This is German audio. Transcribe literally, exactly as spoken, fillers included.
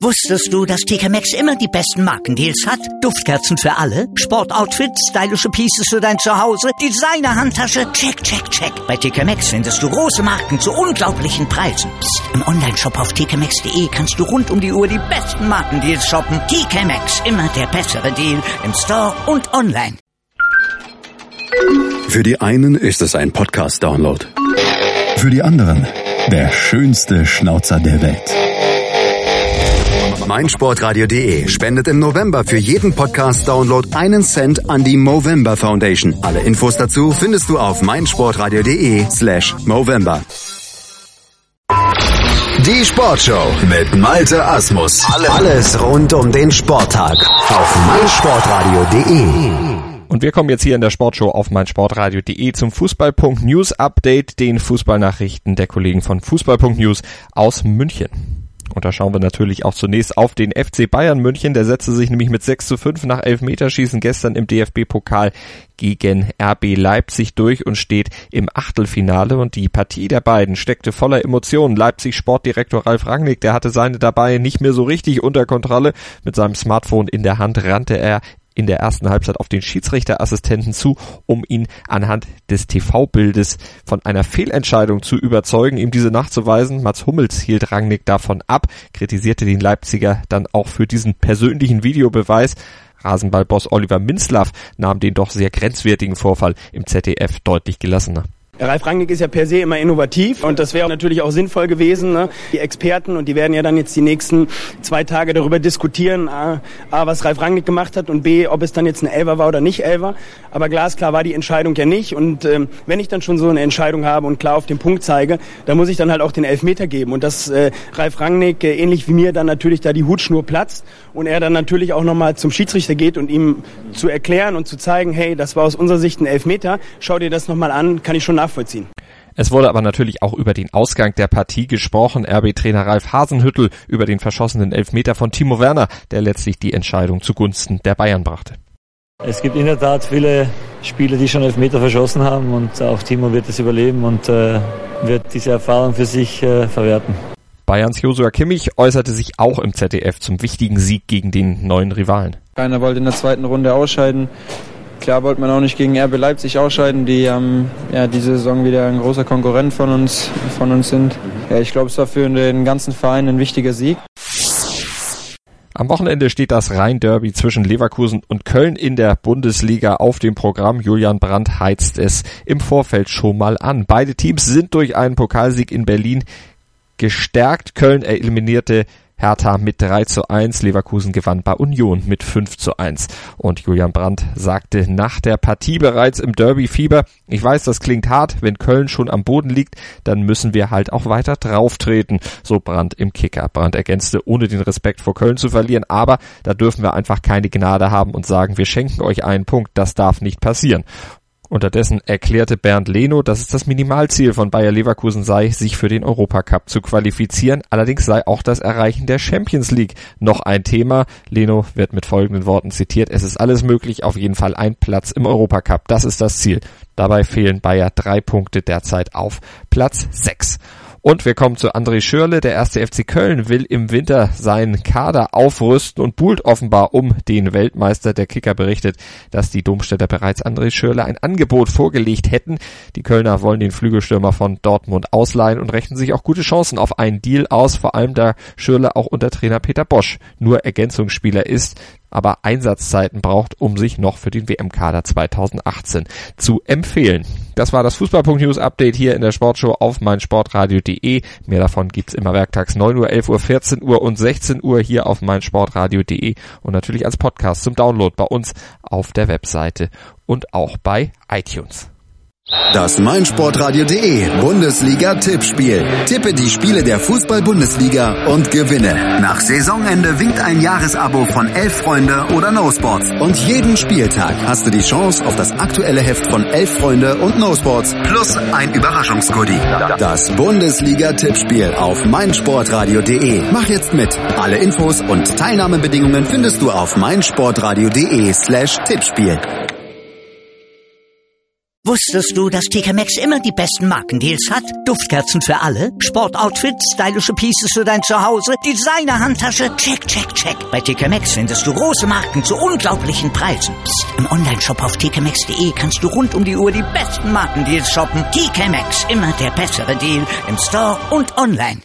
Wusstest du, dass T K Maxx immer die besten Markendeals hat? Duftkerzen für alle, Sportoutfits, stylische Pieces für dein Zuhause, Designer-Handtasche, check, check, check. Bei T K Maxx findest du große Marken zu unglaublichen Preisen. Psst. Im Onlineshop auf t k maxx punkt d e kannst du rund um die Uhr die besten Markendeals shoppen. T K Maxx, immer der bessere Deal im Store und online. Für die einen ist es ein Podcast-Download. Für die anderen der schönste Schnauzer der Welt. meinsportradio punkt de spendet im November für jeden Podcast-Download einen Cent an die Movember Foundation. Alle Infos dazu findest du auf meinsportradio punkt de slash Movember. Die Sportshow mit Malte Asmus. Alles rund um den Sporttag auf meinsportradio punkt de. Und wir kommen jetzt hier in der Sportshow auf meinsportradio punkt de zum Fußball.News Update, den Fußballnachrichten der Kollegen von Fußball.News aus München. Und da schauen wir natürlich auch zunächst auf den F C Bayern München. Der setzte sich nämlich mit sechs zu fünf nach Elfmeterschießen gestern im D F B-Pokal gegen R B Leipzig durch und steht im Achtelfinale. Und die Partie der beiden steckte voller Emotionen. Leipzig-Sportdirektor Ralf Rangnick, der hatte seine dabei nicht mehr so richtig unter Kontrolle. Mit seinem Smartphone in der Hand rannte er in der ersten Halbzeit auf den Schiedsrichterassistenten zu, um ihn anhand des T V-Bildes von einer Fehlentscheidung zu überzeugen, ihm diese nachzuweisen. Mats Hummels hielt Rangnick davon ab, kritisierte den Leipziger dann auch für diesen persönlichen Videobeweis. Rasenballboss Oliver Minzlaff nahm den doch sehr grenzwertigen Vorfall im Z D F deutlich gelassener. Ralf Rangnick ist ja per se immer innovativ und das wäre natürlich auch sinnvoll gewesen. Ne? Die Experten, und die werden ja dann jetzt die nächsten zwei Tage darüber diskutieren, A, A, was Ralf Rangnick gemacht hat und B, ob es dann jetzt ein Elfer war oder nicht Elfer. Aber glasklar war die Entscheidung ja nicht und ähm, wenn ich dann schon so eine Entscheidung habe und klar auf den Punkt zeige, dann muss ich dann halt auch den Elfmeter geben. Und dass äh, Ralf Rangnick äh, ähnlich wie mir dann natürlich da die Hutschnur platzt und er dann natürlich auch nochmal zum Schiedsrichter geht und ihm zu erklären und zu zeigen, hey, das war aus unserer Sicht ein Elfmeter, schau dir das nochmal an, kann ich schon nachvollziehen. Vollziehen. Es wurde aber natürlich auch über den Ausgang der Partie gesprochen. R B-Trainer Ralf Hasenhüttl über den verschossenen Elfmeter von Timo Werner, der letztlich die Entscheidung zugunsten der Bayern brachte. Es gibt in der Tat viele Spieler, die schon Elfmeter verschossen haben und auch Timo wird es überleben und äh, wird diese Erfahrung für sich äh, verwerten. Bayerns Joshua Kimmich äußerte sich auch im Z D F zum wichtigen Sieg gegen den neuen Rivalen. Keiner wollte in der zweiten Runde ausscheiden. Klar wollte man auch nicht gegen R B Leipzig ausscheiden, die ähm, ja, diese Saison wieder ein großer Konkurrent von uns, von uns sind. Ja, ich glaube, es war für den ganzen Verein ein wichtiger Sieg. Am Wochenende steht das Rhein-Derby zwischen Leverkusen und Köln in der Bundesliga auf dem Programm. Julian Brandt heizt es im Vorfeld schon mal an. Beide Teams sind durch einen Pokalsieg in Berlin gestärkt. Köln eliminierte Hertha mit drei zu eins, Leverkusen gewann bei Union mit fünf zu eins. Und Julian Brandt sagte nach der Partie bereits im Derby-Fieber: Ich weiß, das klingt hart, wenn Köln schon am Boden liegt, dann müssen wir halt auch weiter drauftreten. So Brandt im Kicker. Brandt ergänzte, ohne den Respekt vor Köln zu verlieren, aber da dürfen wir einfach keine Gnade haben und sagen, wir schenken euch einen Punkt, das darf nicht passieren. Unterdessen erklärte Bernd Leno, dass es das Minimalziel von Bayer Leverkusen sei, sich für den Europacup zu qualifizieren. Allerdings sei auch das Erreichen der Champions League noch ein Thema. Leno wird mit folgenden Worten zitiert: Es ist alles möglich, auf jeden Fall ein Platz im Europacup. Das ist das Ziel. Dabei fehlen Bayer drei Punkte derzeit auf Platz sechs. Und wir kommen zu André Schürrle. Der erste F C Köln will im Winter seinen Kader aufrüsten und buhlt offenbar um den Weltmeister. Der Kicker berichtet, dass die Domstädter bereits André Schürrle ein Angebot vorgelegt hätten. Die Kölner wollen den Flügelstürmer von Dortmund ausleihen und rechnen sich auch gute Chancen auf einen Deal aus, vor allem da Schürrle auch unter Trainer Peter Bosch nur Ergänzungsspieler ist, aber Einsatzzeiten braucht, um sich noch für den W M-Kader zweitausendachtzehn zu empfehlen. Das war das Fußball.News Update hier in der Sportshow auf meinsportradio punkt de. Mehr davon gibt's immer werktags neun Uhr, elf Uhr, vierzehn Uhr und sechzehn Uhr hier auf meinsportradio punkt de und natürlich als Podcast zum Download bei uns auf der Webseite und auch bei iTunes. Das meinsportradio punkt de Bundesliga-Tippspiel. Tippe die Spiele der Fußball-Bundesliga und gewinne. Nach Saisonende winkt ein Jahresabo von Elf Freunde oder No Sports. Und jeden Spieltag hast du die Chance auf das aktuelle Heft von Elf Freunde und No Sports plus ein Überraschungsgoodie. Das Bundesliga-Tippspiel auf meinsportradio punkt de. Mach jetzt mit. Alle Infos und Teilnahmebedingungen findest du auf meinsportradio punkt de slash Tippspiel. Wusstest du, dass T K Maxx immer die besten Markendeals hat? Duftkerzen für alle, Sportoutfits, stylische Pieces für dein Zuhause, Designer-Handtasche, check, check, check. Bei T K Maxx findest du große Marken zu unglaublichen Preisen. Psst. Im Onlineshop auf t k maxx punkt de kannst du rund um die Uhr die besten Markendeals shoppen. T K Maxx, immer der bessere Deal im Store und online.